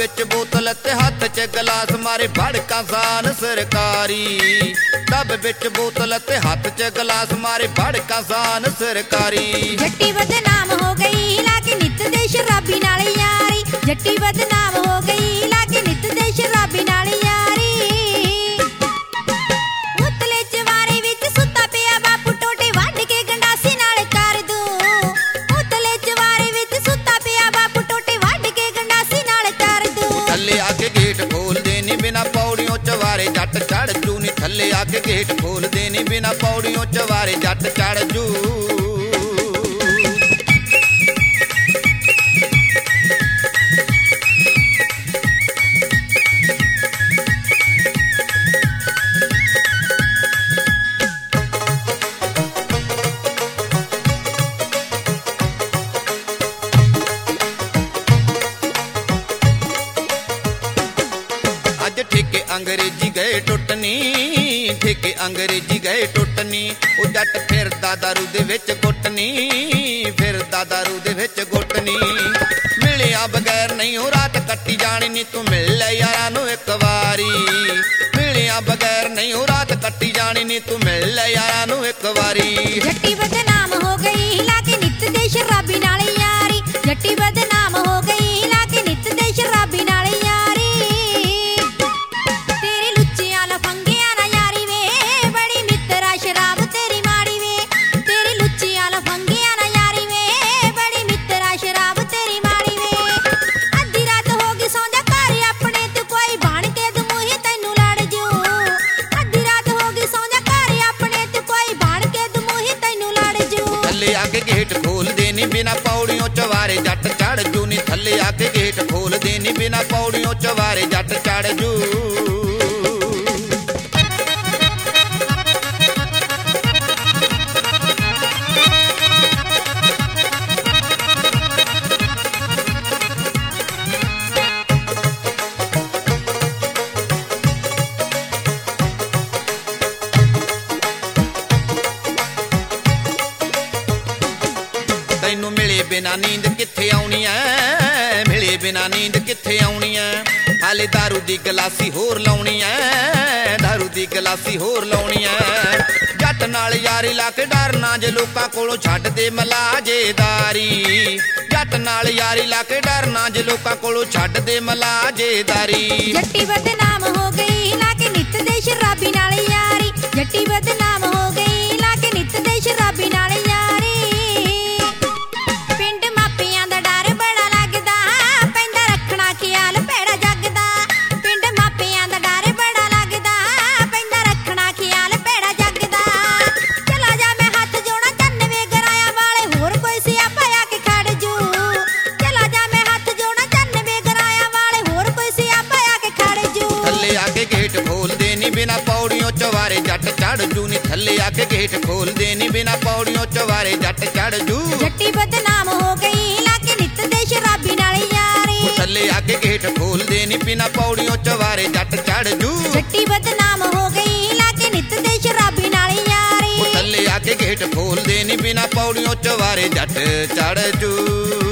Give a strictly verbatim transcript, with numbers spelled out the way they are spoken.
विच बोतल ते हथ च गलास मारे भड़का सान सरकारी। टब विच बोतल ते हथ च गलास मारे भड़का सान सरकारी। जट्टी बदनाम हो गई लाके नित दे शराबी नाल यारी। जट्टी बदनाम हो गई लाके नित दे शराबी नाल यारी। उतले चवारे विच सुता पिया बापू टोटे वढ के गंडासी नाल कर दूं। उतले चवारे विच सुता पिया बापू टोटे वढ के गंडासी नाल कर दूं। थल्ले आके गेट खोल देनी बिना पौड़ियों चवारे जट चढ़ जू नी। थल्ले आके गेट खोल देनी बिना पौड़ियों चवारे जट चढ़ जू। अज ठेके अंग्रेजी गए टुटनी। ठेके अंग्रेजी गए टुटनी। ओ जट फिरदा दारू दे विच गुटनी। फिरदा दारू दे विच गुटनी। मिलिया बगैर नहीं हो रात कट्टी जानी नी। तू मिल ले यारां नूं इक वारी। मिलिया बगैर नहीं हो रात कट्टी जानी नी। तू मिल ले यारां नूं इक वारी। जट्टी बदनाम हो गई लाके नित दे शराबी नाल यारी। जट्टी बदनाम हो गई लाके नित दे शराबी नाल यारी। तेरे लुच्चियां लफंगियां ना यारी वे बड़ी मित्रा शराब तेरी माड़ी वे। तेरे लुच्चियां लफंगियां ना यारी वे बड़ी मित्रा शराब तेरी माड़ी वे। अद्धी रात हो गई सौ जा घर अपने तू कोई बन के दमूही तैनू लड़ जू। अद्धी रात हो गई सौ जा घर अपने तू कोई बन के दमूही तैनू लड़ जू। थल्ले आके गेट खोल देनी बिना पौड़ियों चवारे जट चढ़ जू नी। थल्ले आके गेट खोल देनी बिना पौड़ियों चवारे जट चढ़ जू। तैनू मिले बिना नींद कित्थे आउणी ऐ। मिले बिना नींद कित्थे आउणी ऐ। हाले दारू दी गलासी होर लाउणी ऐ। दारू दी गलासी होर लाउणी ऐ। जट नाल यारी ला के डरना जे लोकां कोलों छड्ड दे मलाजेदारी। जट नाल यारी ला के डरना जे लोकां कोलों छड्ड दे मलाजेदारी। जट्टी बदनाम हो गई लाके नित दे शराबी नाल यारी। जट्टी बदनाम हो गई लाके नित दे शराबी नाल यारी। पिंड मापियां दा डर बड़ा लगदा पैंदा रखना ख्याल भैड़ा जगदा। पिंड मापियां दा डर बड़ा लगदा पैंदा रखना ख्याल भैड़ा जगदा। चला जा मैं हथ जोड़ा चन्नवे गराया वाले होर कोई सियापा आके खड़ जू। चला जा मैं हथ जोड़ा चन्नवे गराया वाले होर कोई सियापा आके खड़ जू। थल्ले आके गेट खोल देनी बिना पौड़ियों चवारे जट चढ़ जू नी। थल्ले आके गेट खोल देनी बिना पौड़ियों चवारे जट चढ़ जू। जट्टी बदनाम हो गई लाके नित दे शराबी नाल यारी। थल्ले आके गेट खोल देनी बिना पौड़ियों चवारे जट चढ़ जू। जट्टी बदनाम हो गई लाके नित दे शराबी नाल यारी। थल्ले आके गेट खोल देनी बिना पौड़ियों चवारे जट चढ़ जू।